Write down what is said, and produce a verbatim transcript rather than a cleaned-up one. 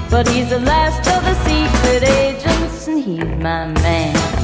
but he's the last of the secret agents, and he's my man.